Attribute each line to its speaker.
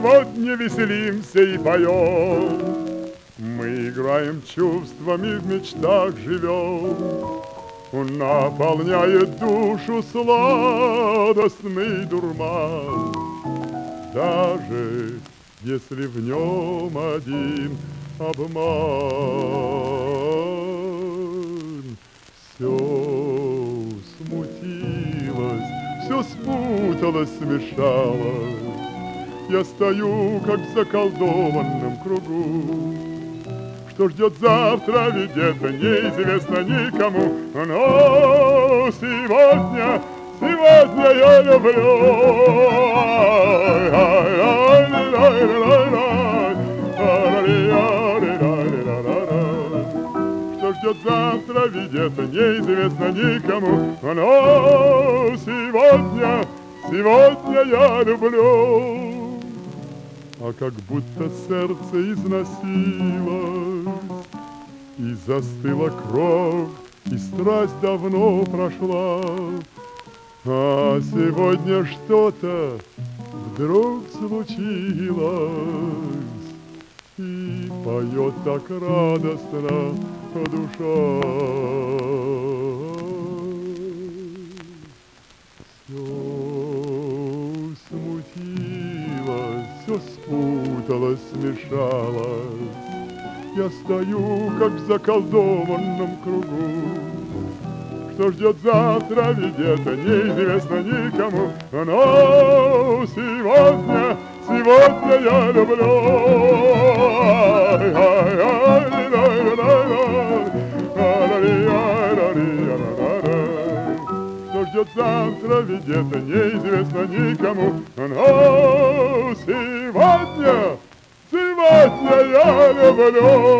Speaker 1: сегодня веселимся и поем. Мы играем чувствами, в мечтах живем. Наполняет душу сладостный дурман. Даже если в нем один обман. Все смутилось, все спуталось, смешалось. Я стою, как в заколдованном кругу. Что ждет завтра, ведь это неизвестно никому. Но сегодня я люблю. Что ждет завтра, ведь это неизвестно никому. Но сегодня я люблю. А как будто сердце износилось, и застыла кровь, и страсть давно прошла. А сегодня что-то вдруг случилось, и поет так радостно душа. Все спуталось, смешалось. Я стою, как в заколдованном кругу. Что ждет завтра, ведь это неизвестно никому. Но сегодня я люблю. Что ждет завтра, ведь это неизвестно никому. Но сегодня я люблю.